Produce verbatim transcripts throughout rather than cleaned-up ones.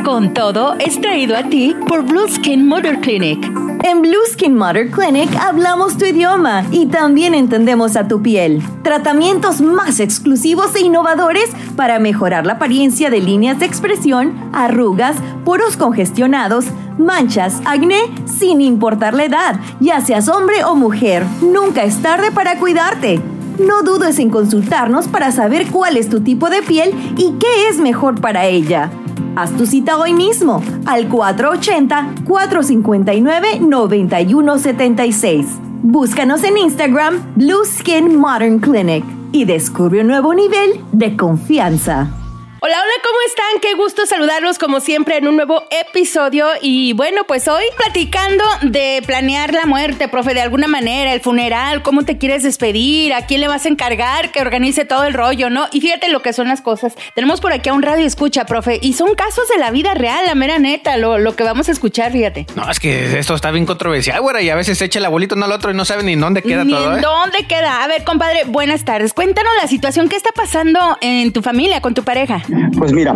Con Todo es traído a ti por Blue Skin Mother Clinic. En Blue Skin Mother Clinic hablamos tu idioma y también entendemos a tu piel. Tratamientos más exclusivos e innovadores para mejorar la apariencia de líneas de expresión, arrugas, poros congestionados, manchas, acné, sin importar la edad, ya seas hombre o mujer. Nunca es tarde para cuidarte. No dudes en consultarnos para saber cuál es tu tipo de piel y qué es mejor para ella. Haz tu cita hoy mismo al cuatro ocho cero, cuatro cinco nueve, nueve uno siete seis. Búscanos en Instagram Blue Skin Modern Clinic y descubre un nuevo nivel de confianza. Hola, hola, ¿cómo están? Qué gusto saludarlos como siempre en un nuevo episodio. Y bueno, pues hoy platicando de planear la muerte, profe, de alguna manera, el funeral, cómo te quieres despedir, a quién le vas a encargar que organice todo el rollo, ¿no? Y fíjate lo que son las cosas. Tenemos por aquí a un radio escucha, profe, y son casos de la vida real, la mera neta, lo, lo que vamos a escuchar, fíjate. No, es que esto está bien controversial, güera, y a veces se echa el abuelito uno al otro y no sabe ni dónde queda ni todo, en ¿eh? dónde queda. A ver, compadre, buenas tardes. Cuéntanos la situación, ¿qué está pasando en tu familia, con tu pareja? Pues mira,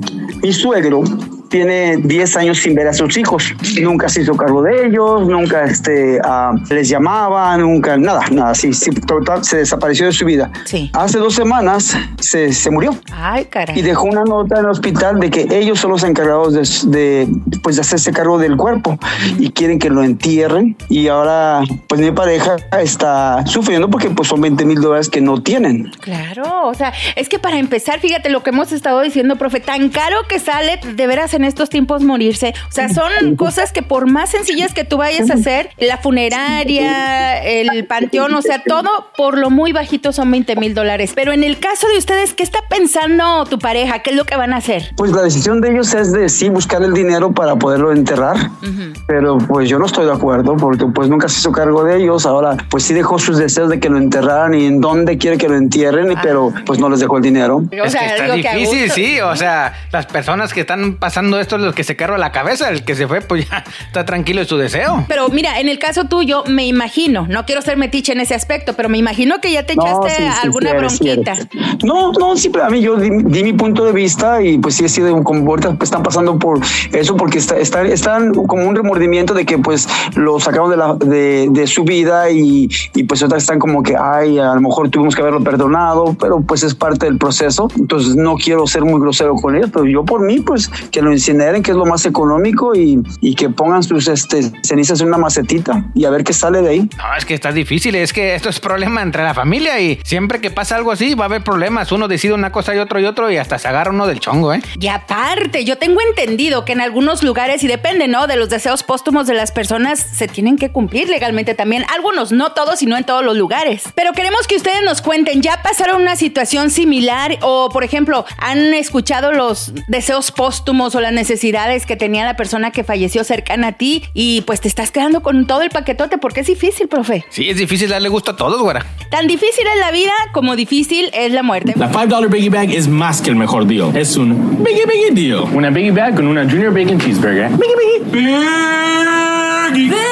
mi suegro tiene diez años sin ver a sus hijos. Nunca se hizo cargo de ellos, nunca este, uh, les llamaba, nunca, nada, nada, sí, sí, total, se desapareció de su vida. Sí. Hace dos semanas se, se murió. Ay, caray. Y dejó una nota en el hospital de que ellos son los encargados de, de, pues, de hacerse cargo del cuerpo y quieren que lo entierren. Y ahora, pues mi pareja está sufriendo porque pues son veinte mil dólares que no tienen. Claro, o sea, es que para empezar, fíjate lo que hemos estado diciendo, profe, tan caro que sale de veras en estos tiempos morirse. O sea, son cosas que por más sencillas que tú vayas a hacer, la funeraria, el panteón, o sea, todo por lo muy bajito son veinte mil dólares. Pero en el caso de ustedes, ¿qué está pensando tu pareja? ¿Qué es lo que van a hacer? Pues la decisión de ellos es de sí buscar el dinero para poderlo enterrar, uh-huh. Pero pues yo no estoy de acuerdo porque pues nunca se hizo cargo de ellos. Ahora pues sí dejó sus deseos de que lo enterraran y en dónde quiere que lo entierren, ah. Pero pues no les dejó el dinero. O es sea, que está difícil, que sí, o sea, las personas que están pasando esto es lo que se carga la cabeza, el que se fue pues ya está tranquilo en su deseo. Pero mira, en el caso tuyo, me imagino, no quiero ser metiche en ese aspecto, pero me imagino que ya te echaste no, sí, sí, alguna sí, bronquita. Sí, no, no, sí, a mí yo di, di mi punto de vista y pues sí he sido como ahorita están pasando por eso porque está, está, están como un remordimiento de que pues lo sacaron de, la, de, de su vida y, y pues otras están como que ay, a lo mejor tuvimos que haberlo perdonado, pero pues es parte del proceso, entonces no quiero ser muy grosero con ellos, pero yo por mí pues que lo incineren, que es lo más económico y, y que pongan sus este, cenizas en una macetita y a ver qué sale de ahí. No, es que está difícil, es que esto es problema entre la familia y siempre que pasa algo así va a haber problemas, uno decide una cosa y otro y otro y hasta se agarra uno del chongo, ¿eh? Y aparte, yo tengo entendido que en algunos lugares, y depende, ¿no?, de los deseos póstumos de las personas, se tienen que cumplir legalmente también, algunos, no todos y no en todos los lugares. Pero queremos que ustedes nos cuenten, ¿ya pasaron una situación similar o, por ejemplo, han escuchado los deseos póstumos o las necesidades que tenía la persona que falleció cercana a ti y pues te estás quedando con todo el paquetote porque es difícil, profe? Sí, es difícil darle gusto a todos, güera. Tan difícil es la vida como difícil es la muerte. La five dollar Biggie Bag es más que el mejor deal. Es un Biggie Biggie deal. Una Biggie Bag con una Junior Bacon Cheeseburger. Biggie Biggie. Biggie. Biggie.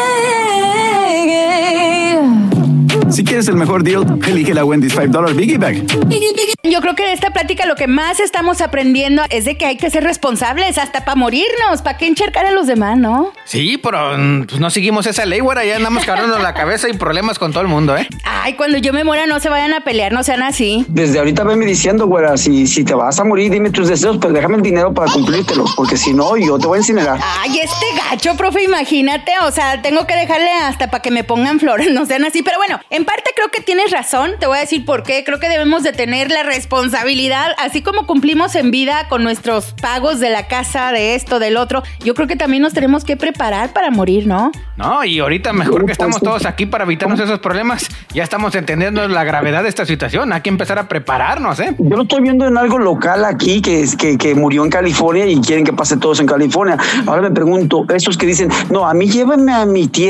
Si quieres el mejor deal, elige la Wendy's five dollar Biggie Bag. Yo creo que de esta plática lo que más estamos aprendiendo es de que hay que ser responsables hasta para morirnos. ¿Para qué encharcar a los demás, no? Sí, pero pues, no seguimos esa ley, güera. Ya andamos cargando la cabeza y problemas con todo el mundo, ¿eh? Ay, cuando yo me muera no se vayan a pelear, no sean así. Desde ahorita venme diciendo, güera, si, si te vas a morir, dime tus deseos, pero déjame el dinero para cumplírtelos, porque si no, yo te voy a incinerar. Ay, este gacho, profe, imagínate. O sea, tengo que dejarle hasta para que me pongan flores, no sean así. Pero bueno, en parte creo que tienes razón. Te voy a decir por qué. Creo que debemos de tener la responsabilidad, así como cumplimos en vida con nuestros pagos de la casa, de esto, del otro. Yo creo que también nos tenemos que preparar para morir, ¿no? No, y ahorita mejor que estamos todos aquí para evitarnos esos problemas. Ya estamos entendiendo la gravedad de esta situación. Hay que empezar a prepararnos, ¿eh? Yo lo estoy viendo en algo local aquí que, es, que, que murió en California y quieren que pase todos en California. Ahora me pregunto, esos que dicen, no, a mí llévenme a mi tierra.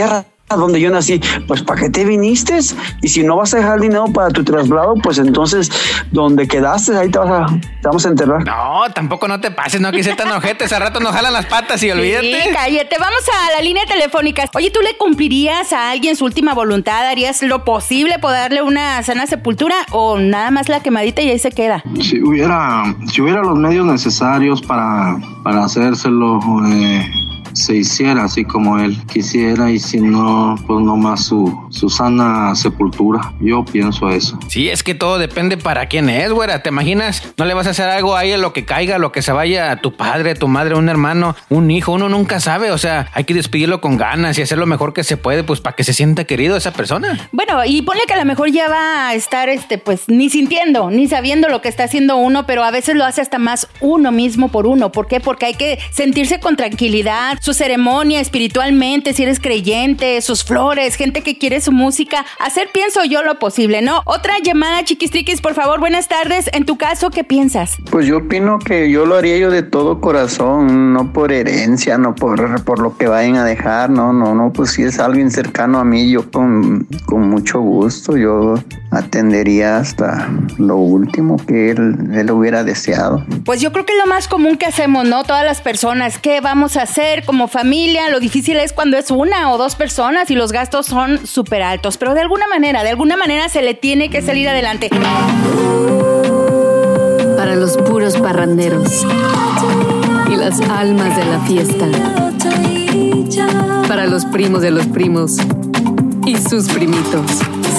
donde yo nací. Pues ¿para qué te viniste? Y si no vas a dejar dinero para tu traslado, pues entonces donde quedaste, ahí te vas a, te vamos a enterrar. No, tampoco no te pases, no quise tan ojetes, a rato nos jalan las patas y olvídate. Sí, cállate, vamos a la línea telefónica. Oye, ¿tú le cumplirías a alguien su última voluntad? ¿Harías lo posible por darle una sana sepultura o nada más la quemadita y ahí se queda? Si hubiera, si hubiera los medios necesarios para, para hacérselo, eh, se hiciera así como él quisiera, y si no, pues nomás su, su sana sepultura. Yo pienso eso. Sí, es que todo depende para quién es, güera. ¿Te imaginas? No le vas a hacer algo ahí a lo que caiga, a lo que se vaya, a tu padre, tu madre, un hermano, un hijo. Uno nunca sabe, o sea, hay que despedirlo con ganas y hacer lo mejor que se puede, pues para que se sienta querido esa persona. Bueno, y ponle que a lo mejor ya va a estar, este, pues, ni sintiendo, ni sabiendo lo que está haciendo uno, pero a veces lo hace hasta más uno mismo por uno. ¿Por qué? Porque hay que sentirse con tranquilidad, su ceremonia espiritualmente, si eres creyente, sus flores, gente que quiere su música, hacer, pienso yo, lo posible, ¿no? Otra llamada, chiquistriquis, por favor, buenas tardes. En tu caso, ¿qué piensas? Pues yo opino que yo lo haría yo de todo corazón, no por herencia, no por, por lo que vayan a dejar, no, no, no, pues si es alguien cercano a mí, yo con, con mucho gusto, yo atendería hasta lo último que él, él hubiera deseado. Pues yo creo que es lo más común que hacemos, ¿no? Todas las personas, ¿qué vamos a hacer como familia? Lo difícil es cuando es una o dos personas y los gastos son súper altos, pero de alguna manera, de alguna manera se le tiene que salir adelante. Para los puros parranderos y las almas de la fiesta. Para los primos de los primos y sus primitos.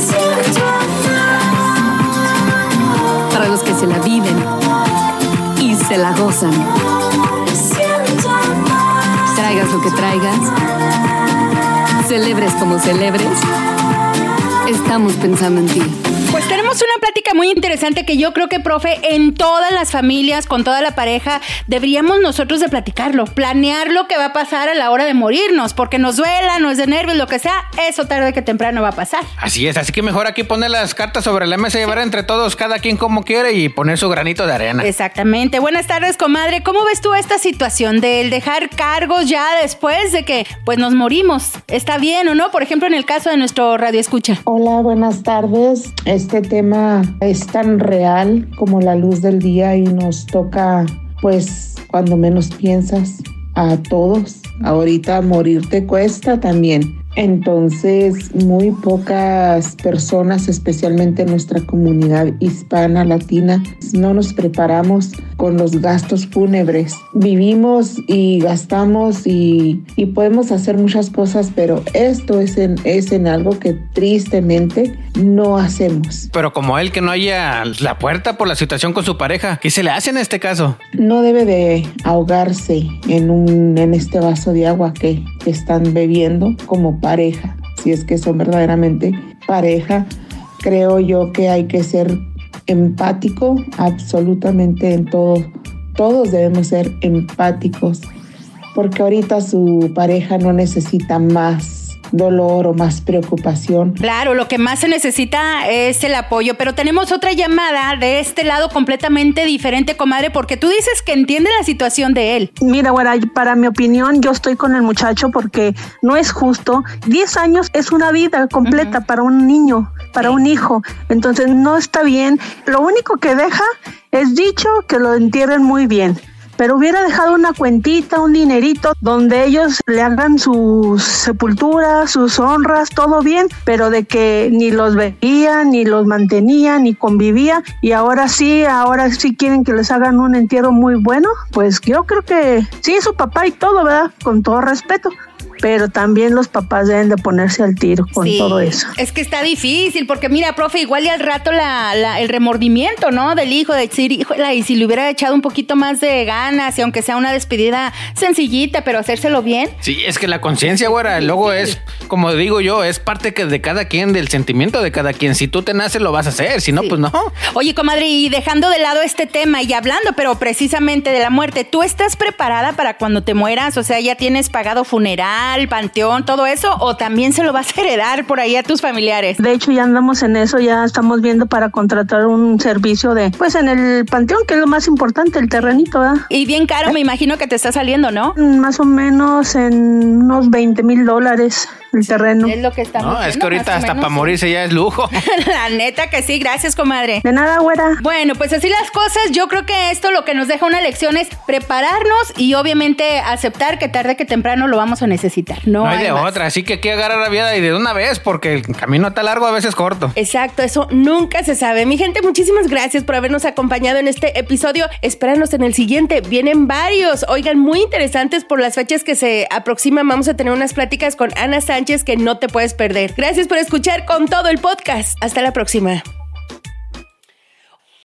Para los que se la viven y se la gozan. Traigas lo que traigas, celebres como celebres, estamos pensando en ti. Pues tenemos una plática muy interesante que yo creo que, profe, en todas las familias, con toda la pareja, deberíamos nosotros de platicarlo, planear lo que va a pasar a la hora de morirnos, porque nos duela, nos de nervios, lo que sea, eso tarde que temprano va a pasar. Así es, así que mejor aquí poner las cartas sobre la mesa y llevar entre todos, cada quien como quiere, y poner su granito de arena. Exactamente. Buenas tardes, comadre. ¿Cómo ves tú esta situación del dejar cargos ya después de que pues nos morimos? ¿Está bien o no? Por ejemplo, en el caso de nuestro radioescucha. Hola, buenas tardes. Este tema es tan real como la luz del día y nos toca, pues, cuando menos piensas, a todos. Ahorita morir te cuesta también. Entonces, muy pocas personas, especialmente en nuestra comunidad hispana, latina, no nos preparamos con los gastos fúnebres. Vivimos y gastamos y, y podemos hacer muchas cosas, pero esto es en, es en algo que tristemente no hacemos. Pero como él que no haya la puerta por la situación con su pareja, ¿qué se le hace en este caso? No debe de ahogarse en, un, en este vaso de agua que, que están bebiendo como pareja. Si es que son verdaderamente pareja, creo yo que hay que ser empático absolutamente en todo. Todos debemos ser empáticos, porque ahorita su pareja no necesita más dolor o más preocupación. Claro, lo que más se necesita es el apoyo, pero tenemos otra llamada de este lado completamente diferente, comadre, porque tú dices que entiende la situación de él. Mira, bueno, para mi opinión, yo estoy con el muchacho porque no es justo. diez años es una vida completa uh-huh. para un niño, para sí. un hijo. Entonces no está bien. Lo único que deja es dicho que lo entierren muy bien. Pero hubiera dejado una cuentita, un dinerito, donde ellos le hagan sus sepulturas, sus honras, todo bien, pero de que ni los veía, ni los mantenía, ni convivía, y ahora sí, ahora sí quieren que les hagan un entierro muy bueno, pues yo creo que sí, su papá y todo, ¿verdad? Con todo respeto. Pero también los papás deben de ponerse al tiro con sí, todo eso. Es que está difícil, porque mira, profe, igual y al rato la, la, el remordimiento, ¿no? Del hijo, de decir, híjole, y si le hubiera echado un poquito más de ganas, y aunque sea una despedida sencillita, pero hacérselo bien. Sí, es que la conciencia, güera, luego sí. es, como digo yo, es parte que de cada quien, del sentimiento de cada quien. Si tú te naces, lo vas a hacer, si no, sí. pues no. Oye, comadre, y dejando de lado este tema y hablando, pero precisamente de la muerte, ¿tú estás preparada para cuando te mueras? O sea, ¿ya tienes pagado funeral, panteón, todo eso, o también se lo vas a heredar por ahí a tus familiares? De hecho, ya andamos en eso, ya estamos viendo para contratar un servicio de, pues en el panteón, que es lo más importante, el terrenito, ¿verdad? Y bien caro, ¿Eh? me imagino que te está saliendo, ¿no? Más o menos en unos veinte mil dólares. el terreno. Es lo que estamos No, es viendo, que ahorita más o hasta menos, para sí. morirse ya es lujo. La neta que sí, gracias, comadre. De nada, güera. Bueno, pues así las cosas. Yo creo que esto lo que nos deja una lección es prepararnos y obviamente aceptar que tarde que temprano lo vamos a necesitar. No, No hay de más. otra, así que hay que agarrar la vida y de una vez, porque el camino está largo, a veces corto. Exacto, eso nunca se sabe. Mi gente, muchísimas gracias por habernos acompañado en este episodio. Espéranos en el siguiente. Vienen varios, oigan, muy interesantes por las fechas que se aproximan. Vamos a tener unas pláticas con Ana Sánchez que no te puedes perder. Gracias por escuchar con todo el podcast. Hasta la próxima.